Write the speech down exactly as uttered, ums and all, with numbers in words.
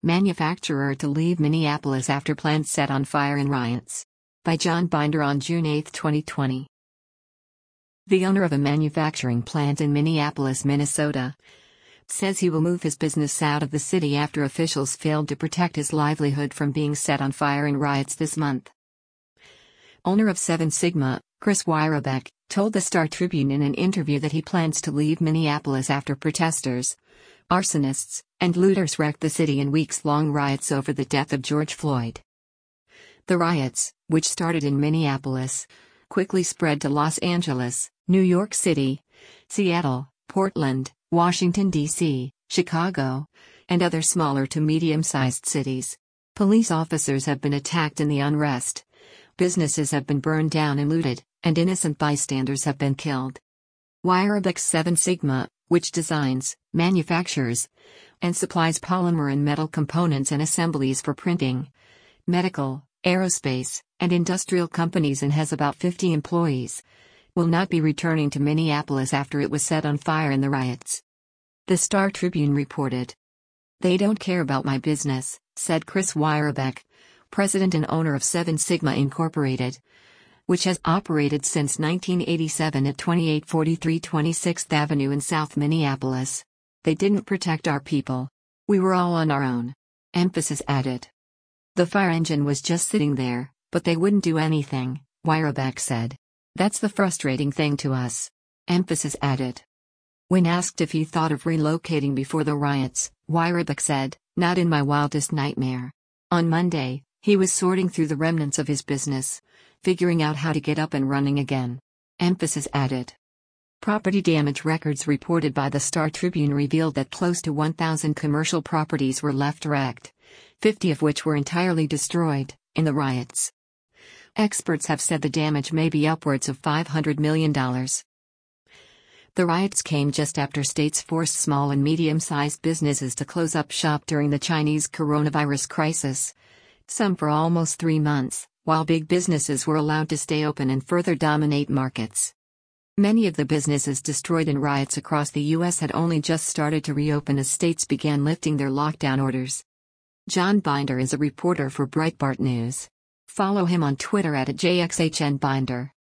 Manufacturer to leave Minneapolis after plant set on fire in riots. By John Binder on June eighth, twenty twenty. The owner of a manufacturing plant in Minneapolis, Minnesota, says he will move his business out of the city after officials failed to protect his livelihood from being set on fire in riots this month. Owner of Seven Sigma, Chris Weyerbeck, told the Star Tribune in an interview that he plans to leave Minneapolis after protesters, arsonists, and looters wrecked the city in weeks-long riots over the death of George Floyd. The riots, which started in Minneapolis, quickly spread to Los Angeles, New York City, Seattle, Portland, Washington, D C, Chicago, and other smaller to medium-sized cities. Police officers have been attacked in the unrest. Businesses have been burned down and looted, and innocent bystanders have been killed. Weyerbeck's Seven Sigma, which designs, manufactures, and supplies polymer and metal components and assemblies for printing, medical, aerospace, and industrial companies and has about fifty employees, will not be returning to Minneapolis after it was set on fire in the riots. The Star Tribune reported. "They don't care about my business," said Chris Weyerbeck, president and owner of Seven Sigma Incorporated, which has operated since nineteen eighty-seven at twenty-eight forty-three twenty-sixth Avenue in South Minneapolis. "They didn't protect our people. We were all on our own." Emphasis added. "The fire engine was just sitting there, but they wouldn't do anything," Weyerbeck said. "That's the frustrating thing to us." Emphasis added. When asked if he thought of relocating before the riots, Weyerbeck said, "Not in my wildest nightmare." On Monday, he was sorting through the remnants of his business, figuring out how to get up and running again. Emphasis added. Property damage records reported by the Star Tribune revealed that close to one thousand commercial properties were left wrecked, fifty of which were entirely destroyed, in the riots. Experts have said the damage may be upwards of five hundred million dollars. The riots came just after states forced small and medium-sized businesses to close up shop during the Chinese coronavirus crisis, some for almost three months, while big businesses were allowed to stay open and further dominate markets. Many of the businesses destroyed in riots across the U S had only just started to reopen as states began lifting their lockdown orders. John Binder is a reporter for Breitbart News. Follow him on Twitter at J X H N Binder.